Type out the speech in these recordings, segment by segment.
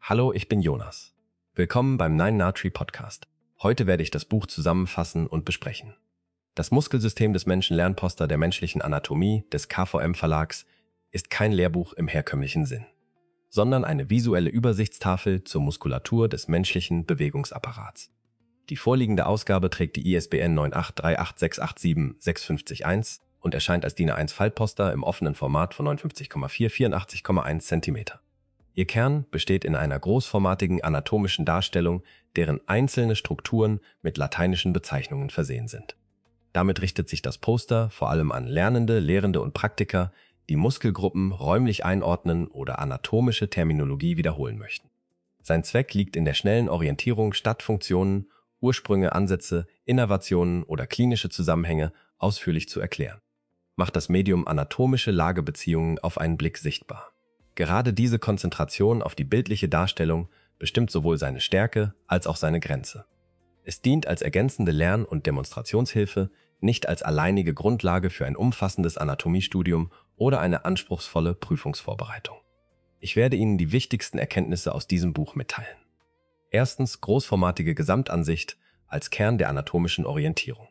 Hallo, ich bin Jonas. Willkommen beim 9 Podcast. Heute werde ich das Buch zusammenfassen und besprechen. Das Muskelsystem des Menschen Lernposter der menschlichen Anatomie des KVM Verlags ist kein Lehrbuch im herkömmlichen Sinn, sondern eine visuelle Übersichtstafel zur Muskulatur des menschlichen Bewegungsapparats. Die vorliegende Ausgabe trägt die ISBN 98386876501 und erscheint als DIN A1 Faltposter im offenen Format von 59,4 x 84,1 cm. Ihr Kern besteht in einer großformatigen anatomischen Darstellung, deren einzelne Strukturen mit lateinischen Bezeichnungen versehen sind. Damit richtet sich das Poster vor allem an Lernende, Lehrende und Praktiker, die Muskelgruppen räumlich einordnen oder anatomische Terminologie wiederholen möchten. Sein Zweck liegt in der schnellen Orientierung statt Funktionen, Ursprünge, Ansätze, Innervationen oder klinische Zusammenhänge ausführlich zu erklären. Macht das Medium anatomische Lagebeziehungen auf einen Blick sichtbar. Gerade diese Konzentration auf die bildliche Darstellung bestimmt sowohl seine Stärke als auch seine Grenze. Es dient als ergänzende Lern- und Demonstrationshilfe, nicht als alleinige Grundlage für ein umfassendes Anatomiestudium oder eine anspruchsvolle Prüfungsvorbereitung. Ich werde Ihnen die wichtigsten Erkenntnisse aus diesem Buch mitteilen. Erstens, großformatige Gesamtansicht als Kern der anatomischen Orientierung.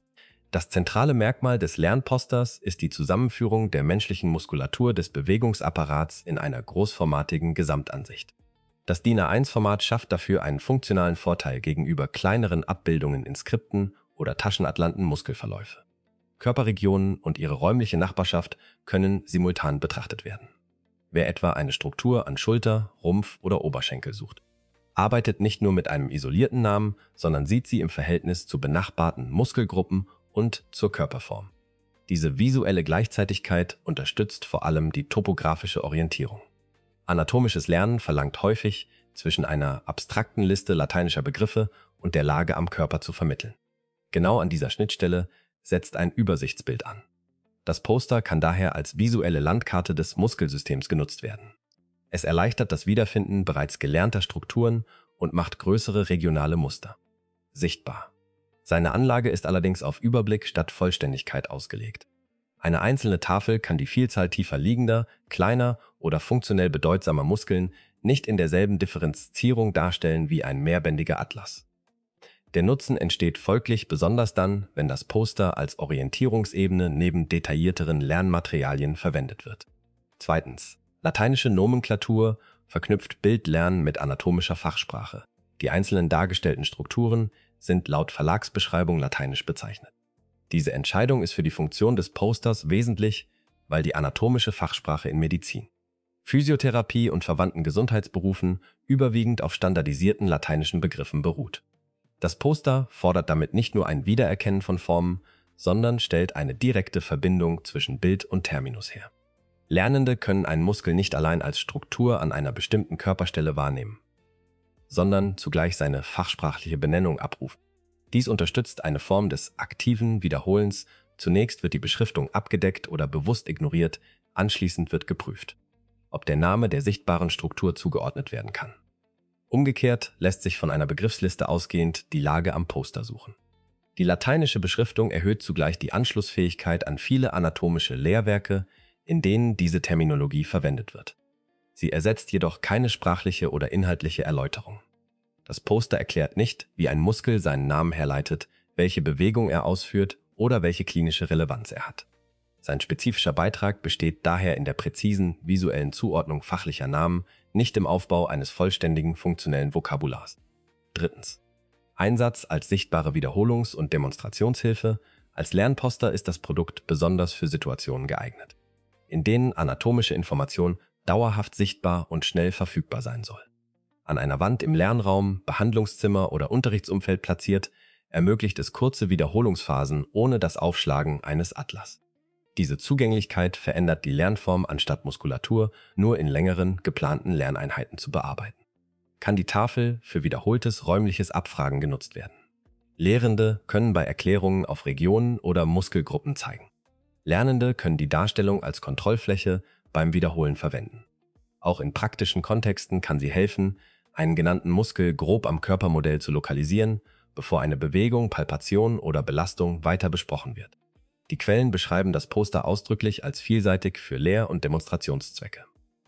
Das zentrale Merkmal des Lernposters ist die Zusammenführung der menschlichen Muskulatur des Bewegungsapparats in einer großformatigen Gesamtansicht. Das DIN A1-Format schafft dafür einen funktionalen Vorteil gegenüber kleineren Abbildungen in Skripten oder Taschenatlanten Muskelverläufe. Körperregionen und ihre räumliche Nachbarschaft können simultan betrachtet werden. Wer etwa eine Struktur an Schulter, Rumpf oder Oberschenkel sucht, arbeitet nicht nur mit einem isolierten Namen, sondern sieht sie im Verhältnis zu benachbarten Muskelgruppen und zur Körperform. Diese visuelle Gleichzeitigkeit unterstützt vor allem die topografische Orientierung. Anatomisches Lernen verlangt häufig, zwischen einer abstrakten Liste lateinischer Begriffe und der Lage am Körper zu vermitteln. Genau an dieser Schnittstelle setzt ein Übersichtsbild an. Das Poster kann daher als visuelle Landkarte des Muskelsystems genutzt werden. Es erleichtert das Wiederfinden bereits gelernter Strukturen und macht größere regionale Muster sichtbar. Seine Anlage ist allerdings auf Überblick statt Vollständigkeit ausgelegt. Eine einzelne Tafel kann die Vielzahl tiefer liegender, kleiner oder funktionell bedeutsamer Muskeln nicht in derselben Differenzierung darstellen wie ein mehrbändiger Atlas. Der Nutzen entsteht folglich besonders dann, wenn das Poster als Orientierungsebene neben detaillierteren Lernmaterialien verwendet wird. Zweitens. Lateinische Nomenklatur verknüpft Bildlernen mit anatomischer Fachsprache. Die einzelnen dargestellten Strukturen sind laut Verlagsbeschreibung lateinisch bezeichnet. Diese Entscheidung ist für die Funktion des Posters wesentlich, weil die anatomische Fachsprache in Medizin, Physiotherapie und verwandten Gesundheitsberufen überwiegend auf standardisierten lateinischen Begriffen beruht. Das Poster fordert damit nicht nur ein Wiedererkennen von Formen, sondern stellt eine direkte Verbindung zwischen Bild und Terminus her. Lernende können einen Muskel nicht allein als Struktur an einer bestimmten Körperstelle wahrnehmen, sondern zugleich seine fachsprachliche Benennung abrufen. Dies unterstützt eine Form des aktiven Wiederholens. Zunächst wird die Beschriftung abgedeckt oder bewusst ignoriert, anschließend wird geprüft, ob der Name der sichtbaren Struktur zugeordnet werden kann. Umgekehrt lässt sich von einer Begriffsliste ausgehend die Lage am Poster suchen. Die lateinische Beschriftung erhöht zugleich die Anschlussfähigkeit an viele anatomische Lehrwerke, in denen diese Terminologie verwendet wird. Sie ersetzt jedoch keine sprachliche oder inhaltliche Erläuterung. Das Poster erklärt nicht, wie ein Muskel seinen Namen herleitet, welche Bewegung er ausführt oder welche klinische Relevanz er hat. Sein spezifischer Beitrag besteht daher in der präzisen visuellen Zuordnung fachlicher Namen, nicht im Aufbau eines vollständigen funktionellen Vokabulars. Drittens. Einsatz als sichtbare Wiederholungs- und Demonstrationshilfe. Als Lernposter ist das Produkt besonders für Situationen geeignet, in denen anatomische Information dauerhaft sichtbar und schnell verfügbar sein soll. An einer Wand im Lernraum, Behandlungszimmer oder Unterrichtsumfeld platziert, ermöglicht es kurze Wiederholungsphasen ohne das Aufschlagen eines Atlas. Diese Zugänglichkeit verändert die Lernform, anstatt Muskulatur nur in längeren, geplanten Lerneinheiten zu bearbeiten. Kann die Tafel für wiederholtes räumliches Abfragen genutzt werden. Lehrende können bei Erklärungen auf Regionen oder Muskelgruppen zeigen. Lernende können die Darstellung als Kontrollfläche beim Wiederholen verwenden. Auch in praktischen Kontexten kann sie helfen, einen genannten Muskel grob am Körpermodell zu lokalisieren, bevor eine Bewegung, Palpation oder Belastung weiter besprochen wird. Die Quellen beschreiben das Poster ausdrücklich als vielseitig für Lehr- und Demonstrationszwecke.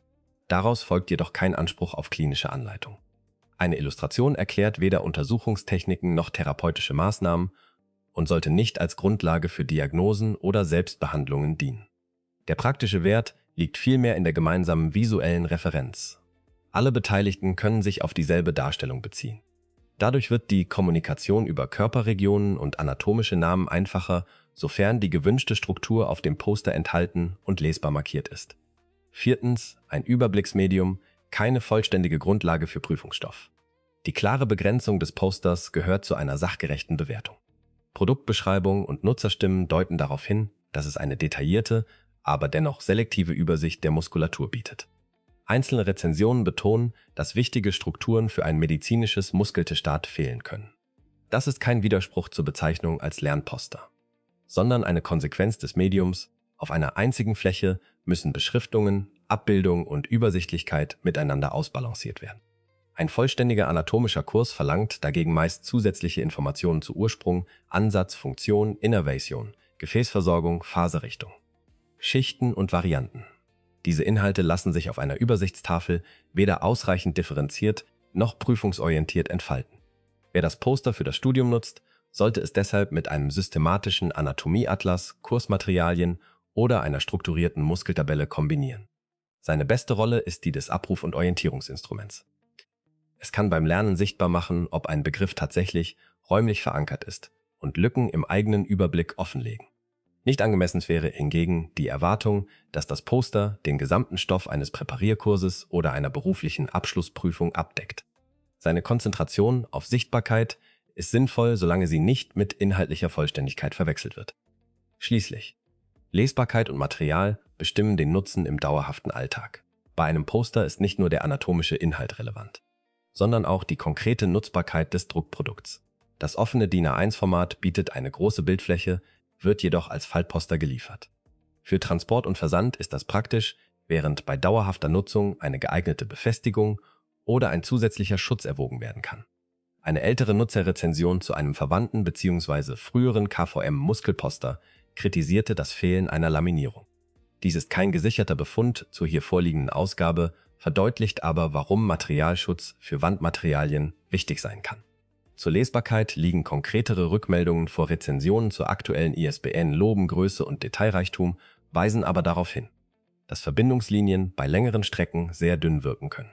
Daraus folgt jedoch kein Anspruch auf klinische Anleitung. Eine Illustration erklärt weder Untersuchungstechniken noch therapeutische Maßnahmen und sollte nicht als Grundlage für Diagnosen oder Selbstbehandlungen dienen. Der praktische Wert liegt vielmehr in der gemeinsamen visuellen Referenz. Alle Beteiligten können sich auf dieselbe Darstellung beziehen. Dadurch wird die Kommunikation über Körperregionen und anatomische Namen einfacher, sofern die gewünschte Struktur auf dem Poster enthalten und lesbar markiert ist. Viertens, ein Überblicksmedium, keine vollständige Grundlage für Prüfungsstoff. Die klare Begrenzung des Posters gehört zu einer sachgerechten Bewertung. Produktbeschreibung und Nutzerstimmen deuten darauf hin, dass es eine detaillierte, aber dennoch selektive Übersicht der Muskulatur bietet. Einzelne Rezensionen betonen, dass wichtige Strukturen für ein medizinisches Muskeltestat fehlen können. Das ist kein Widerspruch zur Bezeichnung als Lernposter, sondern eine Konsequenz des Mediums. Auf einer einzigen Fläche müssen Beschriftungen, Abbildung und Übersichtlichkeit miteinander ausbalanciert werden. Ein vollständiger anatomischer Kurs verlangt dagegen meist zusätzliche Informationen zu Ursprung, Ansatz, Funktion, Innervation, Gefäßversorgung, Faserrichtung, Schichten und Varianten. Diese Inhalte lassen sich auf einer Übersichtstafel weder ausreichend differenziert noch prüfungsorientiert entfalten. Wer das Poster für das Studium nutzt, sollte es deshalb mit einem systematischen Anatomieatlas, Kursmaterialien oder einer strukturierten Muskeltabelle kombinieren. Seine beste Rolle ist die des Abruf- und Orientierungsinstruments. Es kann beim Lernen sichtbar machen, ob ein Begriff tatsächlich räumlich verankert ist und Lücken im eigenen Überblick offenlegen. Nicht angemessen wäre hingegen die Erwartung, dass das Poster den gesamten Stoff eines Präparierkurses oder einer beruflichen Abschlussprüfung abdeckt. Seine Konzentration auf Sichtbarkeit ist sinnvoll, solange sie nicht mit inhaltlicher Vollständigkeit verwechselt wird. Schließlich, Lesbarkeit und Material bestimmen den Nutzen im dauerhaften Alltag. Bei einem Poster ist nicht nur der anatomische Inhalt relevant, sondern auch die konkrete Nutzbarkeit des Druckprodukts. Das offene DIN A1-Format bietet eine große Bildfläche, wird jedoch als Faltposter geliefert. Für Transport und Versand ist das praktisch, während bei dauerhafter Nutzung eine geeignete Befestigung oder ein zusätzlicher Schutz erwogen werden kann. Eine ältere Nutzerrezension zu einem verwandten bzw. früheren KVM-Muskelposter kritisierte das Fehlen einer Laminierung. Dies ist kein gesicherter Befund zur hier vorliegenden Ausgabe, verdeutlicht aber, warum Materialschutz für Wandmaterialien wichtig sein kann. Zur Lesbarkeit liegen konkretere Rückmeldungen vor. Rezensionen zur aktuellen ISBN loben Größe und Detailreichtum, weisen aber darauf hin, dass Verbindungslinien bei längeren Strecken sehr dünn wirken können.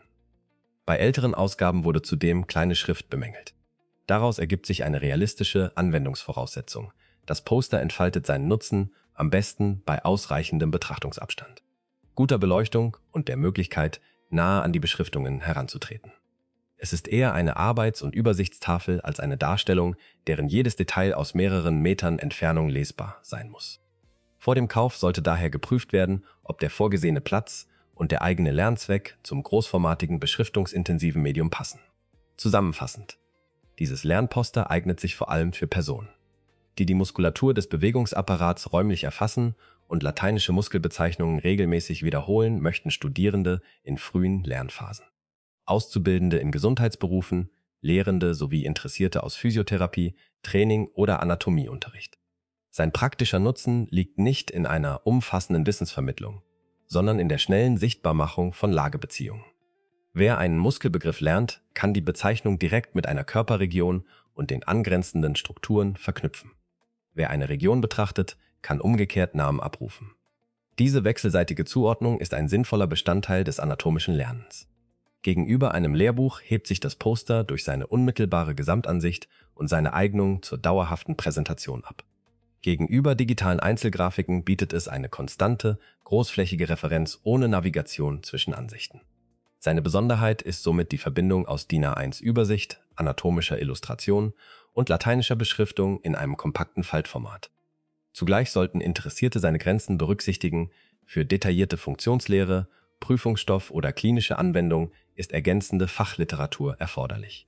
Bei älteren Ausgaben wurde zudem kleine Schrift bemängelt. Daraus ergibt sich eine realistische Anwendungsvoraussetzung. Das Poster entfaltet seinen Nutzen am besten bei ausreichendem Betrachtungsabstand, guter Beleuchtung und der Möglichkeit, nahe an die Beschriftungen heranzutreten. Es ist eher eine Arbeits- und Übersichtstafel als eine Darstellung, deren jedes Detail aus mehreren Metern Entfernung lesbar sein muss. Vor dem Kauf sollte daher geprüft werden, ob der vorgesehene Platz und der eigene Lernzweck zum großformatigen, beschriftungsintensiven Medium passen. Zusammenfassend: Dieses Lernposter eignet sich vor allem für Personen, die die Muskulatur des Bewegungsapparats räumlich erfassen und lateinische Muskelbezeichnungen regelmäßig wiederholen möchten. Studierende in frühen Lernphasen, Auszubildende in Gesundheitsberufen, Lehrende sowie Interessierte aus Physiotherapie, Training oder Anatomieunterricht. Sein praktischer Nutzen liegt nicht in einer umfassenden Wissensvermittlung, sondern in der schnellen Sichtbarmachung von Lagebeziehungen. Wer einen Muskelbegriff lernt, kann die Bezeichnung direkt mit einer Körperregion und den angrenzenden Strukturen verknüpfen. Wer eine Region betrachtet, kann umgekehrt Namen abrufen. Diese wechselseitige Zuordnung ist ein sinnvoller Bestandteil des anatomischen Lernens. Gegenüber einem Lehrbuch hebt sich das Poster durch seine unmittelbare Gesamtansicht und seine Eignung zur dauerhaften Präsentation ab. Gegenüber digitalen Einzelgrafiken bietet es eine konstante, großflächige Referenz ohne Navigation zwischen Ansichten. Seine Besonderheit ist somit die Verbindung aus DIN A1 Übersicht, anatomischer Illustration und lateinischer Beschriftung in einem kompakten Faltformat. Zugleich sollten Interessierte seine Grenzen berücksichtigen. Für detaillierte Funktionslehre, Prüfungsstoff oder klinische Anwendung ist ergänzende Fachliteratur erforderlich.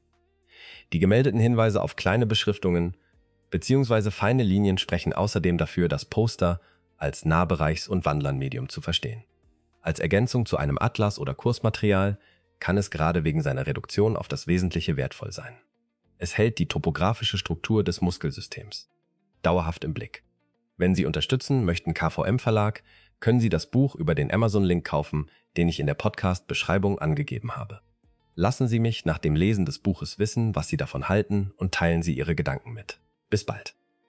Die gemeldeten Hinweise auf kleine Beschriftungen bzw. feine Linien sprechen außerdem dafür, das Poster als Nahbereichs- und Wandlernmedium zu verstehen. Als Ergänzung zu einem Atlas oder Kursmaterial kann es gerade wegen seiner Reduktion auf das Wesentliche wertvoll sein. Es hält die topografische Struktur des Muskelsystems dauerhaft im Blick. Wenn Sie unterstützen möchten, KVM Verlag, können Sie das Buch über den Amazon-Link kaufen, den ich in der Podcast-Beschreibung angegeben habe. Lassen Sie mich nach dem Lesen des Buches wissen, was Sie davon halten und teilen Sie Ihre Gedanken mit. Bis bald.